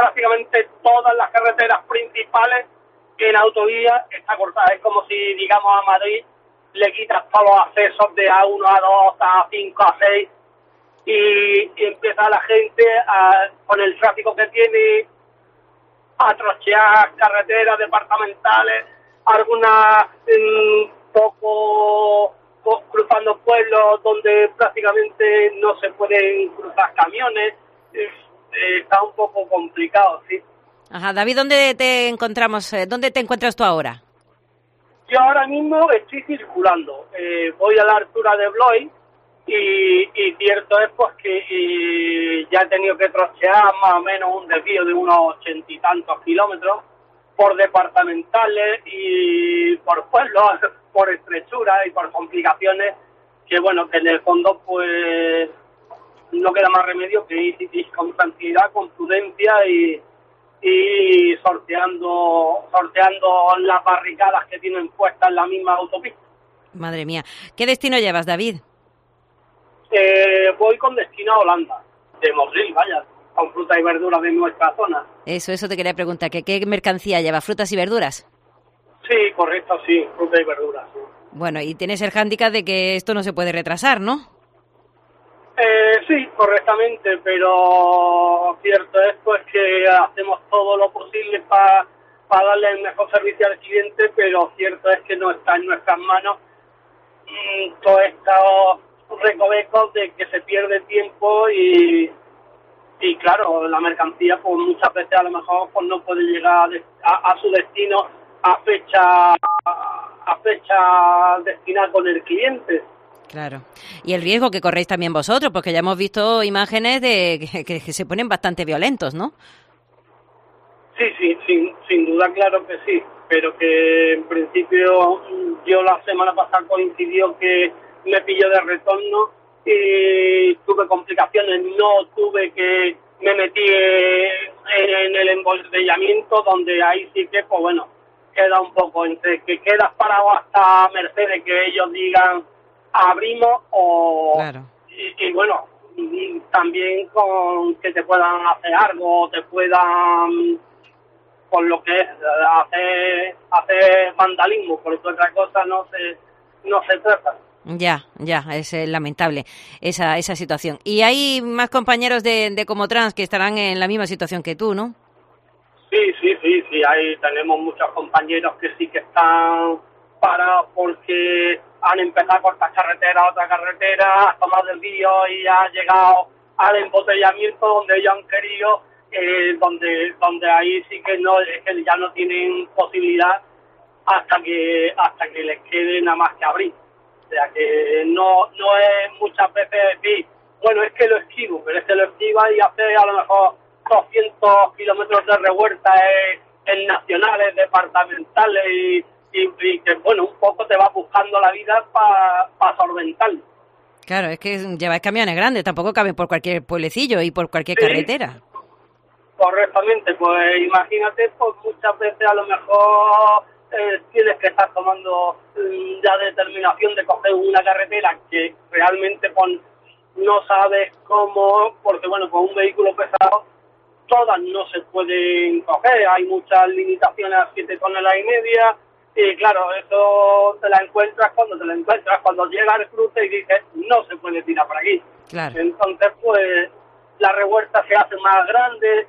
prácticamente todas las carreteras principales en autovía está cortada. Es como si, digamos, a Madrid le quitas todos los accesos de A1, A2, A5, A6 y empieza la gente con el tráfico que tiene a trochear carreteras departamentales, algunas poco cruzando pueblos donde prácticamente no se pueden cruzar camiones. Está un poco complicado, sí. Ajá, David, ¿dónde te encontramos? ¿Dónde te encuentras tú ahora? Yo ahora mismo estoy circulando. Voy a la altura de Blois y cierto es pues que ya he tenido que trochear más o menos un desvío de unos 80 y tantos kilómetros por departamentales y por pueblos, por estrechuras y por complicaciones que, bueno, que en el fondo pues no queda más remedio que ir con tranquilidad, con prudencia y sorteando las barricadas que tienen puestas en la misma autopista. Madre mía. ¿Qué destino llevas, David? Voy con destino a Holanda, de Motril, vaya, con frutas y verduras de nuestra zona. Eso te quería preguntar, ¿qué mercancía lleva? ¿Frutas y verduras? Sí, correcto, sí, frutas y verduras. Sí. Bueno, y tienes el hándicap de que esto no se puede retrasar, ¿no? Sí, correctamente, pero cierto es pues que hacemos todo lo posible para darle el mejor servicio al cliente, pero cierto es que no está en nuestras manos todos estos recovecos de que se pierde tiempo y claro, la mercancía pues muchas veces a lo mejor pues no puede llegar a su destino a fecha destinada con el cliente. Claro. Y el riesgo que corréis también vosotros, porque ya hemos visto imágenes de que se ponen bastante violentos, ¿no? Sí, sin duda, claro que sí, pero que en principio yo la semana pasada coincidió que me pilló de retorno y tuve complicaciones, no tuve que me metí en el embotellamiento, donde ahí sí que, pues bueno, queda un poco entre que quedas parado hasta merced de que ellos digan abrimos o claro. y bueno, y también con que te puedan hacer algo, te puedan por lo que es hacer vandalismo, porque otra cosa no se trata. Ya, es lamentable esa situación. Y hay más compañeros de Comotrans que estarán en la misma situación que tú, ¿no? Sí, ahí tenemos muchos compañeros que sí que están parados porque han empezado a cortar otra carretera, a tomar desvío y ha llegado al embotellamiento donde ellos han querido, donde ahí sí que no, es que ya no tienen posibilidad hasta que les quede nada más que abrir. O sea que no es muchas veces decir, bueno, es que lo esquivo, pero es que lo esquiva y hace a lo mejor 200 kilómetros de revuelta en nacionales, departamentales y que, bueno, un poco te vas buscando la vida para solventarlo. Claro, es que lleváis camiones grandes, tampoco caben por cualquier pueblecillo y por cualquier carretera. Correctamente, pues imagínate, pues muchas veces a lo mejor tienes que estar tomando la determinación de coger una carretera que realmente pues, no sabes cómo, porque bueno, con un vehículo pesado todas no se pueden coger, hay muchas limitaciones a 7,5 toneladas, y claro, eso te la encuentras cuando llega al cruce y dices, no se puede tirar por aquí. Claro. Entonces, pues, la revuelta se hace más grande,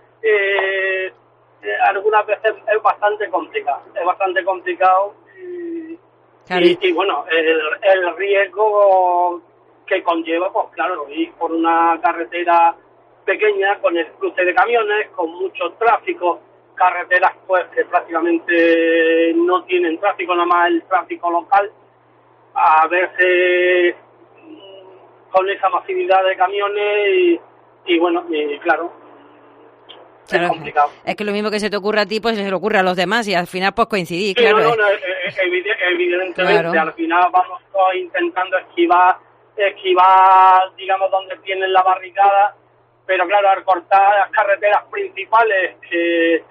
algunas veces es bastante complicado, claro. y bueno, el riesgo que conlleva, pues claro, ir por una carretera pequeña, con el cruce de camiones, con mucho tráfico, carreteras pues que prácticamente no tienen tráfico, nada más el tráfico local, a veces con esa masividad de camiones y bueno, claro, es complicado. Es que lo mismo que se te ocurre a ti, pues se le ocurre a los demás y al final pues coincidís, sí, claro. Evidentemente, claro. Al final vamos todos intentando esquivar, digamos, donde tienen la barricada, pero claro, al cortar las carreteras principales que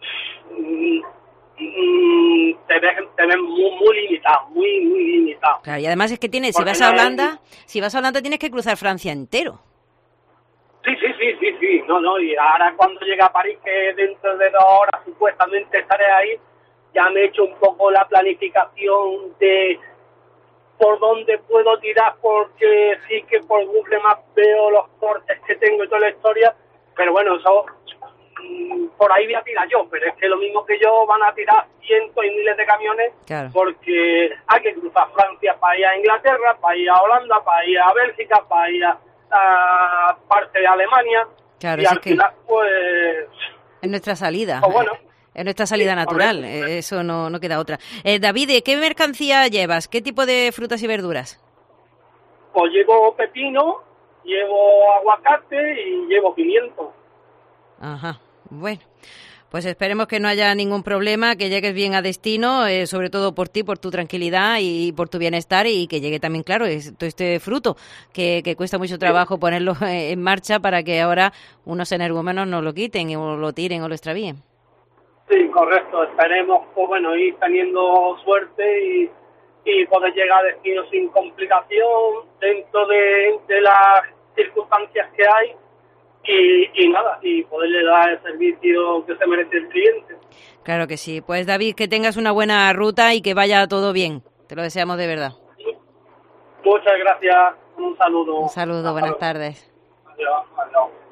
te ven muy limitado, muy limitado. Claro, y además es que si vas a Holanda tienes que cruzar Francia entero. Sí, sí, no, y ahora cuando llegue a París, que dentro de 2 horas supuestamente estaré ahí, ya me he hecho un poco la planificación de por dónde puedo tirar, porque sí que por Google Maps veo los cortes que tengo y toda la historia, pero bueno, eso por ahí voy a tirar yo, pero es que lo mismo que yo van a tirar cientos y miles de camiones, claro, porque hay que cruzar Francia para ir a Inglaterra, para ir a Holanda, para ir a Bélgica, para ir a parte de Alemania, claro, y al final pues es nuestra salida. Pues bueno, es nuestra salida sí, natural, correcto. eso no queda otra. David, ¿qué mercancía llevas? ¿Qué tipo de frutas y verduras? Pues llevo pepino, llevo aguacate y llevo pimiento. Ajá, bueno, pues esperemos que no haya ningún problema, que llegues bien a destino, sobre todo por ti, por tu tranquilidad y por tu bienestar, y que llegue también, claro, todo este fruto que cuesta mucho trabajo ponerlo en marcha para que ahora unos energúmenos no lo quiten o lo tiren o lo extravíen. Sí, correcto. Esperemos, pues bueno, ir teniendo suerte y poder llegar a destino sin complicación dentro de las circunstancias que hay y nada, y poderle dar el servicio que se merece el cliente. Claro que sí. Pues David, que tengas una buena ruta y que vaya todo bien. Te lo deseamos de verdad. Muchas gracias. Un saludo. Un saludo, buenas tardes. Adiós.